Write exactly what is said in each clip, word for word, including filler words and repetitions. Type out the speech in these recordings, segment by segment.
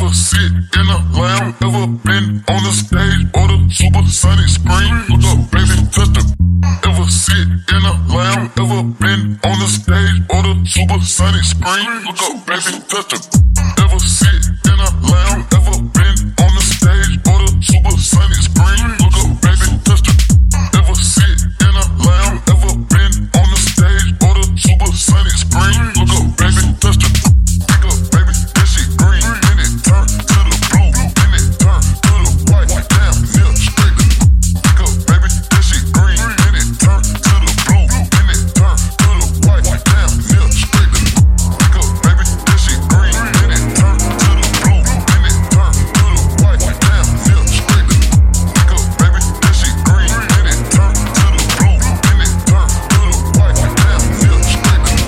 Ever sit in a lounge, ever been on the stage or the supersonic screen? Look up, baby, touch the. Ever sit in a lounge, ever been on the stage or the supersonic screen? Look up, baby, touch the. Ever sit in a lounge, ever been on the stage or the supersonic screen? Look up, baby, touch the. Ever sit in a lounge, ever been on the stage or the supersonic screen? Look up, baby, touch the. Pick up, baby, that shit green, then it turn to the blue, then it turn to the white, damn, nip, straight to. Pick up, baby, that shit green, then it turn to the blue, then it turn to the white, damn, nip, straight to. Pick up, baby, that shit green, then it turn to the blue, then it turn to the white, damn, nip, straight to. Pick up, baby, that shit green, then it turn to the blue, then it turn to the white, damn, nip, straight to.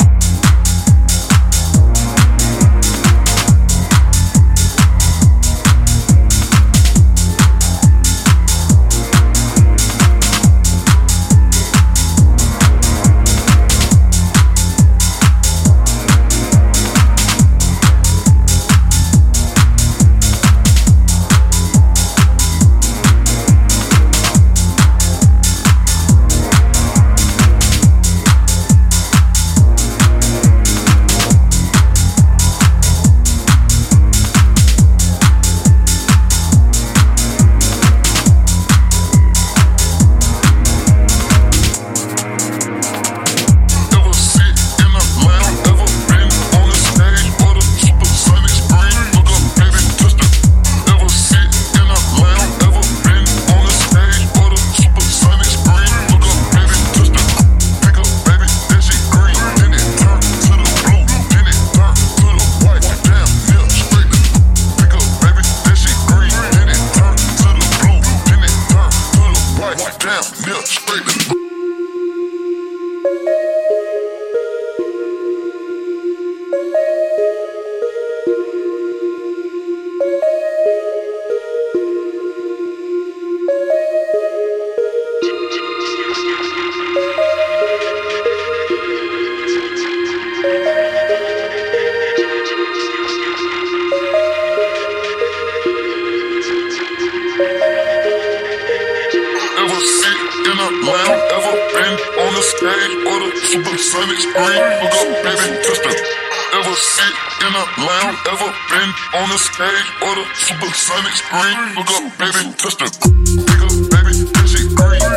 Ever sit in a lounge, ever been on the stage or the supersonic screen? Look up, baby, touch the. Ever sit in a lounge, ever been on the stage or the supersonic screen? Look up, baby, touch the. Pick up, baby, that shit green, then it turn to the blue, then it turn to the white, damn, nip, straight to. Pick up, baby, that shit green, then it turn to the blue, then it turn to the white, damn, nip, straight to. Ever sit in a lounge, ever been on the stage or the supersonic screen? Look up, baby, touch the. Ever sit in a lounge, ever been on the stage or the supersonic screen? Look up, baby, touch the. Pick up, baby, that shit green,